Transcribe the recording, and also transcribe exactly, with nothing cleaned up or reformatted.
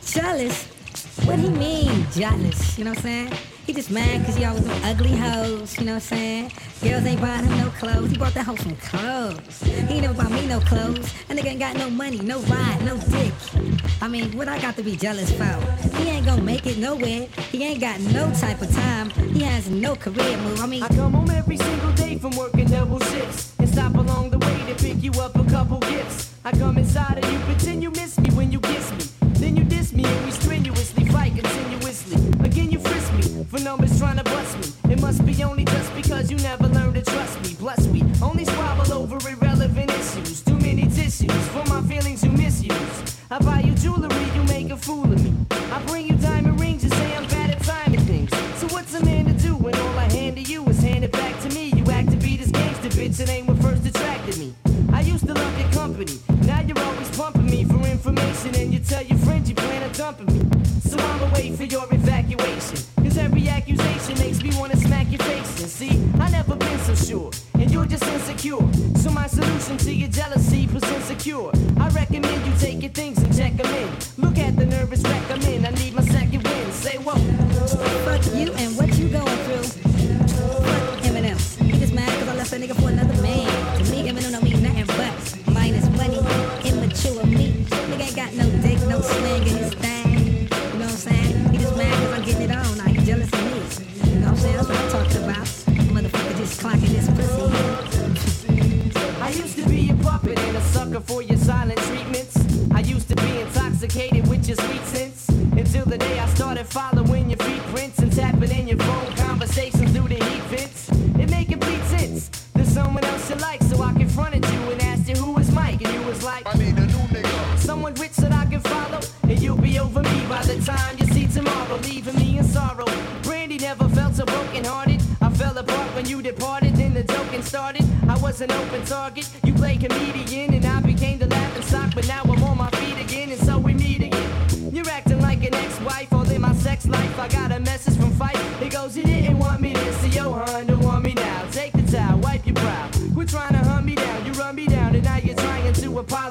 Jealous? What he mean, jealous? You know what I'm saying? He just mad cause he always them ugly hoes, you know what I'm saying? Girls ain't buying him no clothes, he bought that hoe some clothes. He ain't never bought me no clothes, and nigga ain't got no money, no ride, no dick. I mean, what I got to be jealous for? He ain't gonna make it nowhere, he ain't got no type of time, he has no career move, I mean... I come home every single day from working double shifts, and stop along the way to pick you up a couple gifts. I come inside of you, pretend you miss me when you kiss me. Then you diss me and we strenuously fight continuously. Again you frisk me for numbers trying to bust me. It must be only just because you never learned to trust me. Plus we only squabble over irrelevant issues. Too many tissues for my feelings you misuse. I buy you jewelry, you make a fool of me. I bring you diamond rings, you say I'm bad at timing things. So what's a man to do when all I hand to you is handed back to me? You act to be this gangster bitch, it ain't what first attracted me. I used to love your company, now you're always pumping me for information, and you tell your friends you plan on dumping me. So I'ma wait for your evacuation, cause every accusation makes me wanna smack your face. And see, I never been so sure, and you're just insecure. So my solution to your jealousy presents secure. I recommend you take your things and check them in. Look at the nervous wreck I'm in, I need my second win. Say whoa. Fuck you and what you going through. Fuck Eminem, he just mad cause I left a nigga for another man. To me, Eminem don't mean nothing but minus money, immature me. Nigga ain't got no dick, no swing in his thing. You know what I'm saying? He just mad cause I'm getting it on, now he jealous of me. You know what I'm saying? That's what I'm talking about. Motherfucker just clocking this pussy. I used to be a puppet and a sucker for your silent treatments. I used to be intoxicated with your sweet sense, until the day I started following your feet prints and tapping in your phone conversations through the heat vents. It make complete sense. There's someone else you like, so I confronted you and asked you who is Mike, and you was like, I need a new nigga. Someone rich that I can follow, and you'll be over me by the time you see tomorrow, leaving me in sorrow. Brandy never felt so broken-hearted. I fell apart when you departed, then the joking started. I was an open target, you played comedian, and I became the laughing stock. But now I'm on my feet again, and so we meet again. You're acting like an ex-wife, all in my sex life. I got a message from Fight, it goes, you didn't want me this, so yo, hun, don't want me now. Take the towel, wipe your brow, quit trying to hunt me down. You run me down, and now you're trying to apologize.